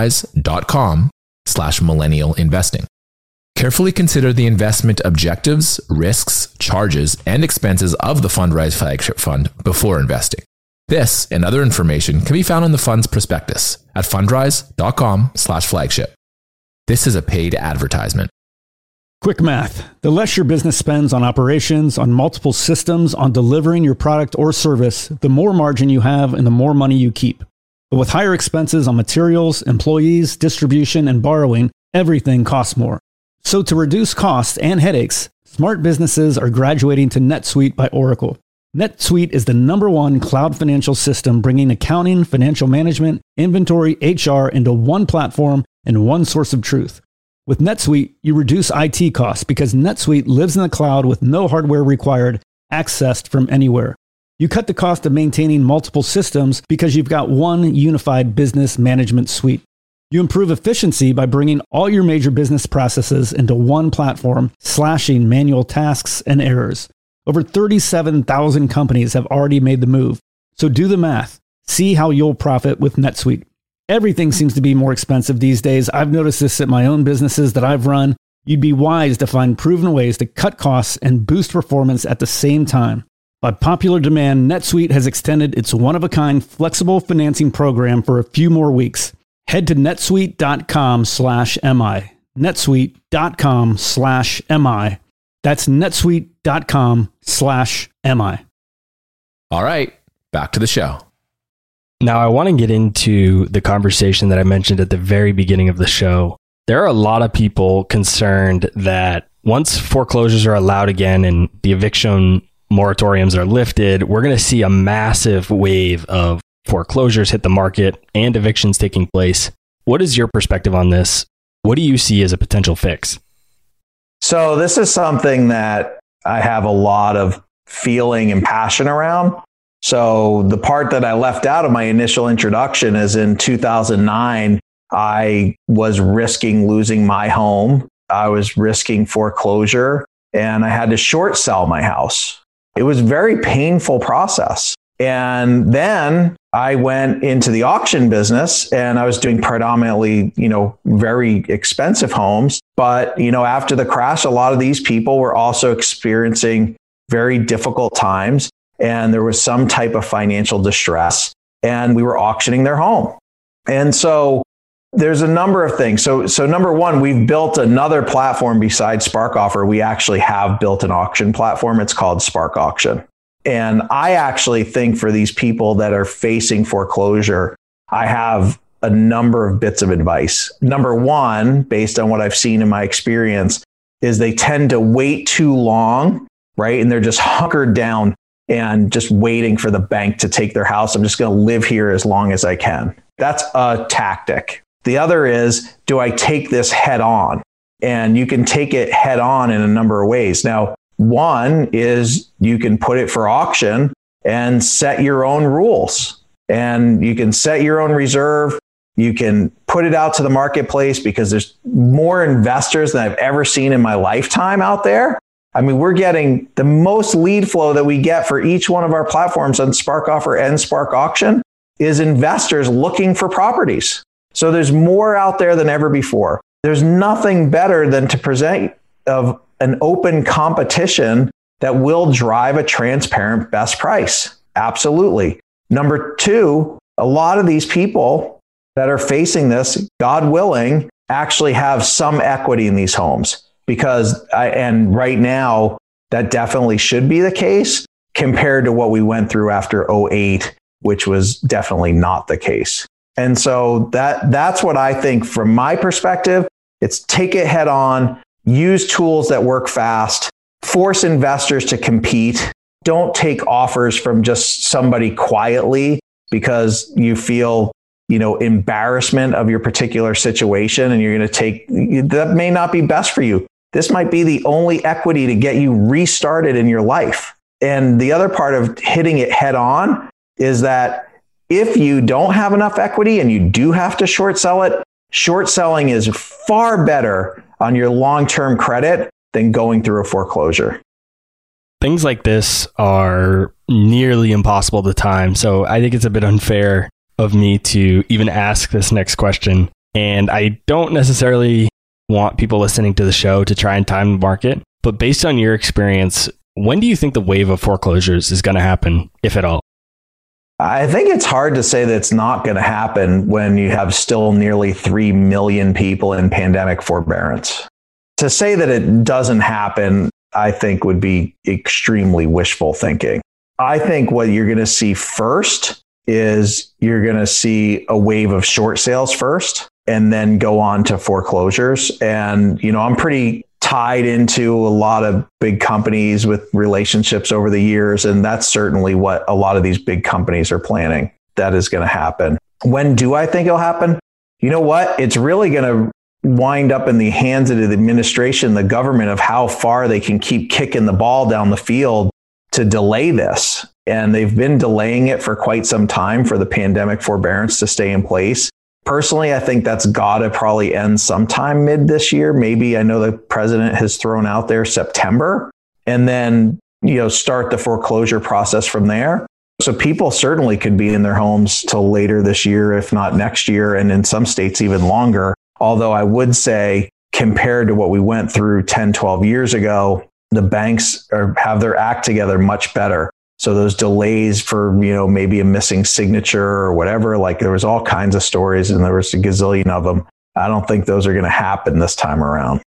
Speaker 4: fundrise.com/millennial investing. Carefully consider the investment objectives, risks, charges, and expenses of the Fundrise flagship fund before investing. This and other information can be found in the fund's prospectus at fundrise.com/flagship. This is a paid advertisement.
Speaker 5: Quick math. The less your business spends on operations, on multiple systems, on delivering your product or service, the more margin you have and the more money you keep. But with higher expenses on materials, employees, distribution, and borrowing, everything costs more. So to reduce costs and headaches, smart businesses are graduating to NetSuite by Oracle. NetSuite is the #1 cloud financial system bringing accounting, financial management, inventory, HR into one platform and one source of truth. With NetSuite, you reduce IT costs because NetSuite lives in the cloud with no hardware required, accessed from anywhere. You cut the cost of maintaining multiple systems because you've got one unified business management suite. You improve efficiency by bringing all your major business processes into one platform, slashing manual tasks and errors. Over 37,000 companies have already made the move. So do the math. See how you'll profit with NetSuite. Everything seems to be more expensive these days. I've noticed this at my own businesses that I've run. You'd be wise to find proven ways to cut costs and boost performance at the same time. By popular demand, NetSuite has extended its one-of-a-kind flexible financing program for a few more weeks. Head to netsuite.com/mi. netsuite.com/mi. That's netsuite.com/mi.
Speaker 4: All right, back to the show.
Speaker 2: Now, I want to get into the conversation that I mentioned at the very beginning of the show. There are a lot of people concerned that once foreclosures are allowed again and the eviction moratoriums are lifted, we're going to see a massive wave of foreclosures hit the market and evictions taking place. What is your perspective on this? What do you see as a potential fix?
Speaker 3: So this is something that I have a lot of feeling and passion around. So the part that I left out of my initial introduction is in 2009, I was risking losing my home. I was risking foreclosure and I had to short sell my house. It was a very painful process. And then I went into the auction business and I was doing predominantly, very expensive homes. But, after the crash, a lot of these people were also experiencing very difficult times and there was some type of financial distress and we were auctioning their home. And so there's a number of things. So number one, we've built another platform besides Spark Offer. We actually have built an auction platform. It's called Spark Auction. And I actually think for these people that are facing foreclosure, I have a number of bits of advice. Number one, based on what I've seen in my experience, is they tend to wait too long, right? And they're just hunkered down and just waiting for the bank to take their house. I'm just going to live here as long as I can. That's a tactic. The other is, do I take this head on? And you can take it head on in a number of ways. Now, one is you can put it for auction and set your own rules. And you can set your own reserve. You can put it out to the marketplace because there's more investors than I've ever seen in my lifetime out there. I mean, we're getting the most lead flow that we get for each one of our platforms on Spark Offer and Spark Auction is investors looking for properties. So there's more out there than ever before. there's nothing better than to present of an open competition that will drive a transparent best price. Absolutely. Number two, a lot of these people that are facing this, God willing, actually have some equity in these homes and right now that definitely should be the case compared to what we went through after 2008, which was definitely not the case. And so that's what I think from my perspective. It's take it head on, use tools that work fast, force investors to compete. Don't take offers from just somebody quietly because you feel, embarrassment of your particular situation and you're going to take, that may not be best for you. This might be the only equity to get you restarted in your life. And the other part of hitting it head on is that if you don't have enough equity and you do have to short sell it, short selling is far better on your long-term credit than going through a foreclosure.
Speaker 2: Things like this are nearly impossible to time. So I think it's a bit unfair of me to even ask this next question. And I don't necessarily want people listening to the show to try and time the market. But based on your experience, when do you think the wave of foreclosures is going to happen, if at all?
Speaker 3: I think it's hard to say that it's not going to happen when you have still nearly 3 million people in pandemic forbearance. To say that it doesn't happen, I think would be extremely wishful thinking. I think what you're going to see first is you're going to see a wave of short sales first and then go on to foreclosures. And, I'm pretty tied into a lot of big companies with relationships over the years. And that's certainly what a lot of these big companies are planning. That is going to happen. When do I think it'll happen? You know what? It's really going to wind up in the hands of the administration, the government, of how far they can keep kicking the ball down the field to delay this. And they've been delaying it for quite some time for the pandemic forbearance to stay in place. Personally, I think that's got to probably end sometime mid this year. Maybe, I know the president has thrown out there September, and then, start the foreclosure process from there. So people certainly could be in their homes till later this year, if not next year, and in some states even longer. Although I would say, compared to what we went through 10, 12 years ago, the banks have their act together much better. So those delays for, maybe a missing signature or whatever, like there was all kinds of stories and there was a gazillion of them. I don't think those are going to happen this time around.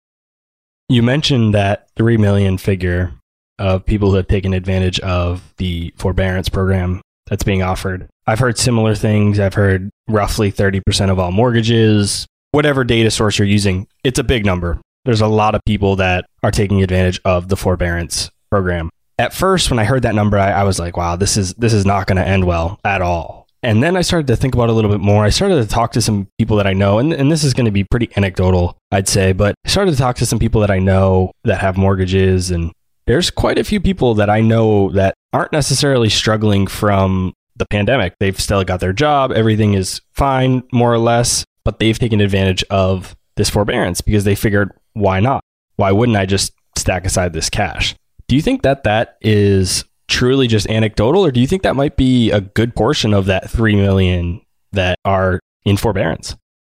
Speaker 2: You mentioned that 3 million figure of people who have taken advantage of the forbearance program that's being offered. I've heard similar things. I've heard roughly 30% of all mortgages, whatever data source you're using. It's a big number. There's a lot of people that are taking advantage of the forbearance program. At first, when I heard that number, I was like, wow, this is not going to end well at all. And then I started to think about it a little bit more. I started to talk to some people that I know, and this is going to be pretty anecdotal, I'd say, but I started to talk to some people that I know that have mortgages, and there's quite a few people that I know that aren't necessarily struggling from the pandemic. They've still got their job. Everything is fine, more or less, but they've taken advantage of this forbearance because they figured, why not? Why wouldn't I just stack aside this cash? Do you think that is truly just anecdotal, or do you think that might be a good portion of that 3 million that are in forbearance?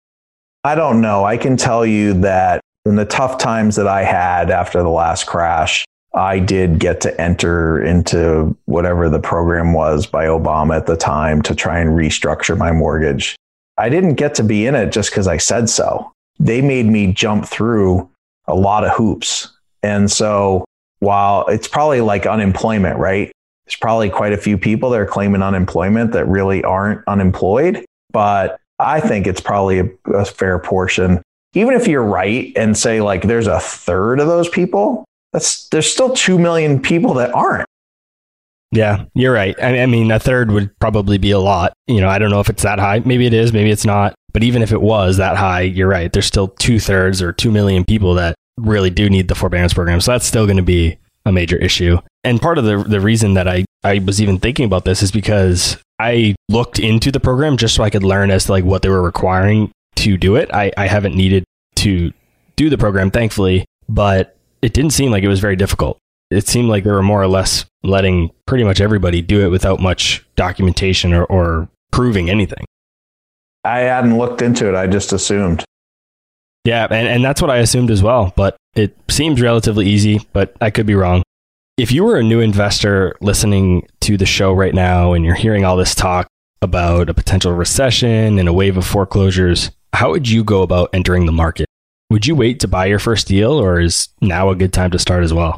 Speaker 3: I don't know. I can tell you that in the tough times that I had after the last crash, I did get to enter into whatever the program was by Obama at the time to try and restructure my mortgage. I didn't get to be in it just because I said so. They made me jump through a lot of hoops. And so while it's probably like unemployment, right? There's probably quite a few people that are claiming unemployment that really aren't unemployed. But I think it's probably a fair portion. Even if you're right and say like there's a third of those people, there's still 2 million people that aren't.
Speaker 2: Yeah, you're right. I mean, a third would probably be a lot. I don't know if it's that high. Maybe it is, maybe it's not. But even if it was that high, you're right. There's still 2/3 or 2 million people that really do need the forbearance program. So that's still going to be a major issue. And part of the reason that I was even thinking about this is because I looked into the program just so I could learn as to like what they were requiring to do it. I haven't needed to do the program, thankfully, but it didn't seem like it was very difficult. It seemed like they were more or less letting pretty much everybody do it without much documentation or proving anything.
Speaker 3: I hadn't looked into it. I just assumed.
Speaker 2: Yeah, and that's what I assumed as well, but it seems relatively easy, but I could be wrong. If you were a new investor listening to the show right now and you're hearing all this talk about a potential recession and a wave of foreclosures, how would you go about entering the market? Would you wait to buy your first deal, or is now a good time to start as well?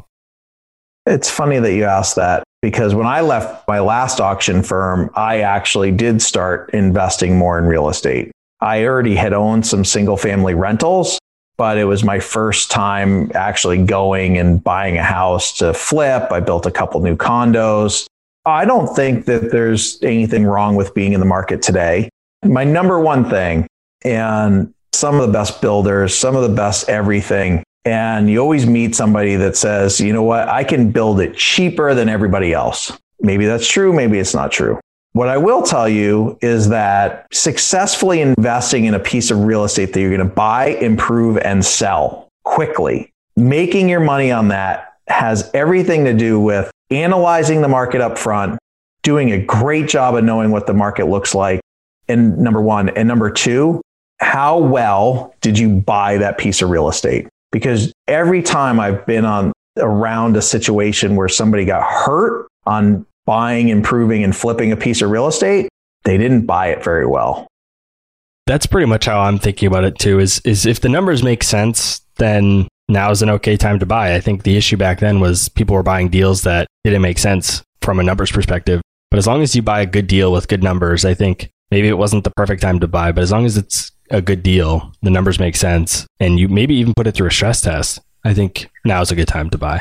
Speaker 3: It's funny that you asked that, because when I left my last auction firm, I actually did start investing more in real estate. I already had owned some single family rentals, but it was my first time actually going and buying a house to flip. I built a couple new condos. I don't think that there's anything wrong with being in the market today. My number one thing, and some of the best builders, some of the best everything, and you always meet somebody that says, you know what, I can build it cheaper than everybody else. Maybe that's true, maybe it's not true. What I will tell you is that successfully investing in a piece of real estate that you're going to buy, improve, and sell quickly, making your money on that has everything to do with analyzing the market up front, doing a great job of knowing what the market looks like, and number one. And number two, how well did you buy that piece of real estate? Because every time I've been around a situation where somebody got hurt on buying, improving, and flipping a piece of real estate, they didn't buy it very well.
Speaker 2: That's pretty much how I'm thinking about it too, is if the numbers make sense, then now is an okay time to buy. I think the issue back then was people were buying deals that didn't make sense from a numbers perspective. But as long as you buy a good deal with good numbers, I think maybe it wasn't the perfect time to buy, but as long as it's a good deal, the numbers make sense, and you maybe even put it through a stress test, I think now is a good time to buy.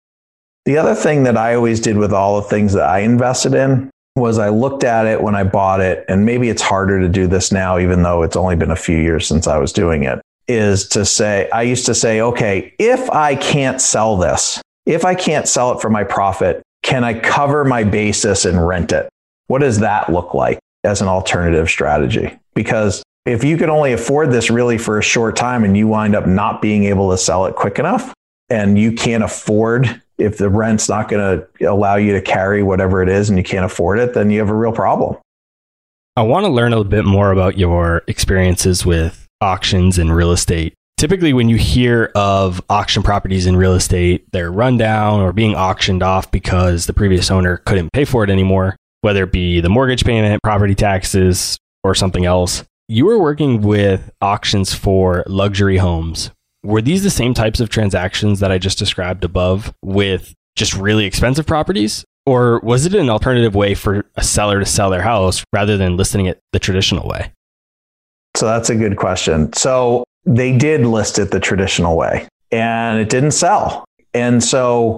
Speaker 3: The other thing that I always did with all the things that I invested in was I looked at it when I bought it, and maybe it's harder to do this now, even though it's only been a few years since I was doing it, is to say, I used to say, okay, if I can't sell this, if I can't sell it for my profit, can I cover my basis and rent it? What does that look like as an alternative strategy? Because if you could only afford this really for a short time and you wind up not being able to sell it quick enough, and you can't afford, if the rent's not going to allow you to carry whatever it is and you can't afford it, then you have a real problem.
Speaker 2: I want to learn a little bit more about your experiences with auctions and real estate. Typically, when you hear of auction properties in real estate, they're run down or being auctioned off because the previous owner couldn't pay for it anymore, whether it be the mortgage payment, property taxes, or something else. You were working with auctions for luxury homes. Were these the same types of transactions that I just described above with just really expensive properties? Or was it an alternative way for a seller to sell their house rather than listing it the traditional way?
Speaker 3: So that's a good question. So they did list it the traditional way and it didn't sell. And so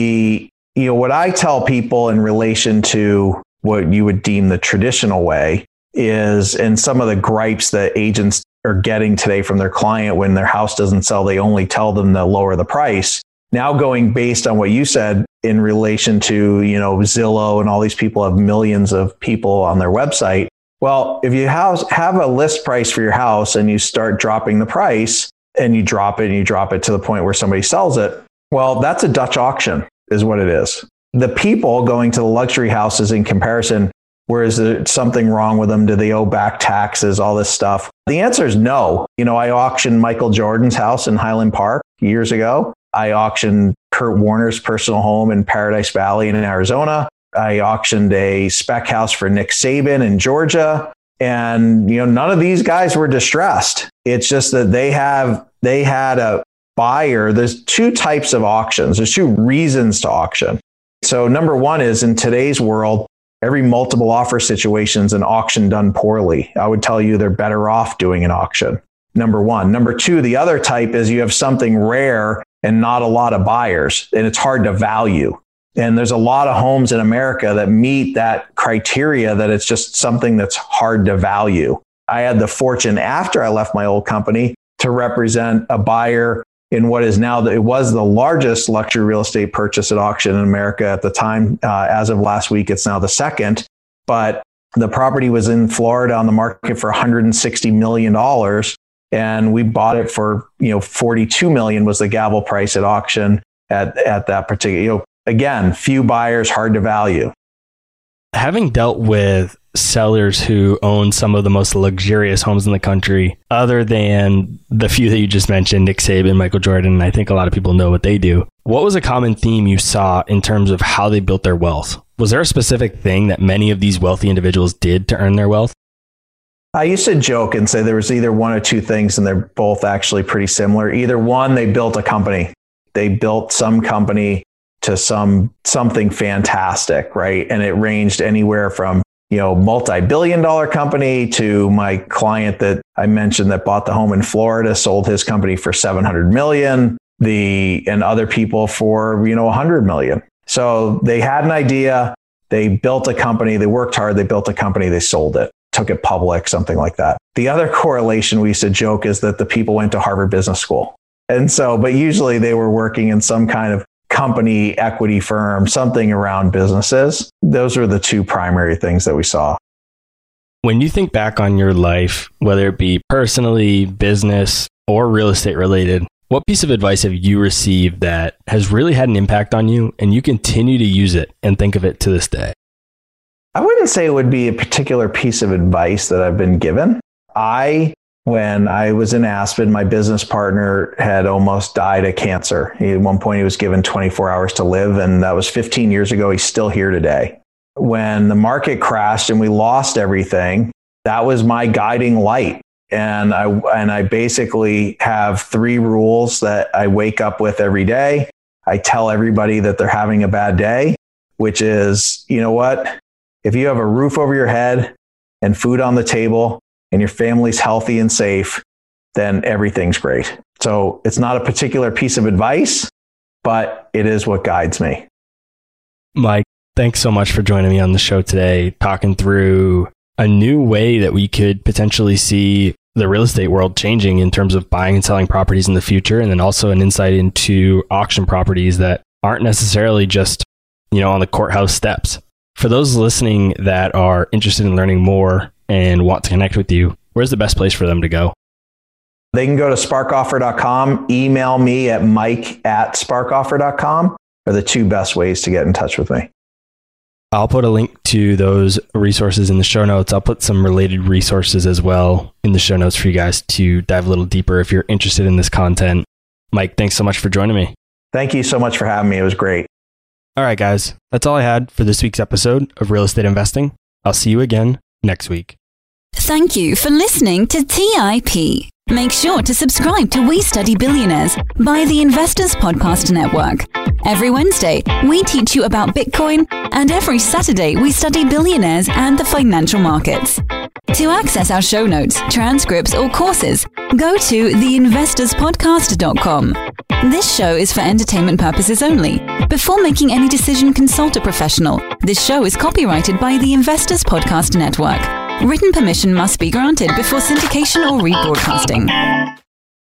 Speaker 3: what I tell people in relation to what you would deem the traditional way is, and some of the gripes that agents are getting today from their client when their house doesn't sell, they only tell them to lower the price. Now going based on what you said in relation to, Zillow and all these people have millions of people on their website. Well, if you have a list price for your house and you start dropping the price and you drop it to the point where somebody sells it, well, that's a Dutch auction is what it is. The people going to the luxury houses in comparison, where is there something wrong with them? Do they owe back taxes? All this stuff. The answer is no. I auctioned Michael Jordan's house in Highland Park years ago. I auctioned Kurt Warner's personal home in Paradise Valley in Arizona. I auctioned a spec house for Nick Saban in Georgia. And, none of these guys were distressed. It's just that they had a buyer. There's two types of auctions. There's two reasons to auction. So number one is, in today's world, every multiple offer situation is an auction done poorly. I would tell you they're better off doing an auction. Number one. Number two, the other type is you have something rare and not a lot of buyers, and it's hard to value. And there's a lot of homes in America that meet that criteria, that it's just something that's hard to value. I had the fortune, after I left my old company, to represent a buyer in what is now, it was the largest luxury real estate purchase at auction in America at the time. As of last week, it's now the second. But the property was in Florida on the market for $160 million. And we bought it for, $42 million was the gavel price at auction at that particular, again, few buyers, hard to value.
Speaker 2: Having dealt with sellers who own some of the most luxurious homes in the country, other than the few that you just mentioned, Nick Saban, Michael Jordan. I think a lot of people know what they do. What was a common theme you saw in terms of how they built their wealth? Was there a specific thing that many of these wealthy individuals did to earn their wealth?
Speaker 3: I used to joke and say there was either one or two things, and they're both actually pretty similar. Either one, they built a company. They built some company to something fantastic, right? And it ranged anywhere from, multi-billion-dollar company to my client that I mentioned that bought the home in Florida, sold his company for $700 million, and other people for, $100 million. So they had an idea, they built a company, they worked hard, they built a company, they sold it, took it public, something like that. The other correlation we used to joke is that the people went to Harvard Business School. And so, but usually they were working in some kind of company, equity firm, something around businesses. Those are the two primary things that we saw.
Speaker 2: When you think back on your life, whether it be personally, business, or real estate related, what piece of advice have you received that has really had an impact on you and you continue to use it and think of it to this day?
Speaker 3: I wouldn't say it would be a particular piece of advice that I've been given. When I was in Aspen, my business partner had almost died of cancer. At one point, he was given 24 hours to live, and that was 15 years ago. He's still here today. When the market crashed and we lost everything, that was my guiding light. And I basically have 3 rules that I wake up with every day. I tell everybody that they're having a bad day, which is, you know what? If you have a roof over your head and food on the table, and your family's healthy and safe, then everything's great. So it's not a particular piece of advice, but it is what guides me.
Speaker 2: Mike, thanks so much for joining me on the show today, talking through a new way that we could potentially see the real estate world changing in terms of buying and selling properties in the future, and then also an insight into auction properties that aren't necessarily just, on the courthouse steps. For those listening that are interested in learning more and want to connect with you, where's the best place for them to go?
Speaker 3: They can go to sparkoffer.com, email me at mike@sparkoffer.com are the 2 best ways to get in touch with me.
Speaker 2: I'll put a link to those resources in the show notes. I'll put some related resources as well in the show notes for you guys to dive a little deeper if you're interested in this content. Mike, thanks so much for joining me.
Speaker 3: Thank you so much for having me. It was great.
Speaker 2: All right, guys, that's all I had for this week's episode of Real Estate Investing. I'll see you again next week.
Speaker 1: Thank you for listening to TIP. Make sure to subscribe to We Study Billionaires by the Investors Podcast Network. Every Wednesday, we teach you about Bitcoin, and every Saturday, we study billionaires and the financial markets. To access our show notes, transcripts, or courses, go to theinvestorspodcast.com. This show is for entertainment purposes only. Before making any decision, consult a professional. This show is copyrighted by the Investors Podcast Network. Written permission must be granted before syndication or rebroadcasting.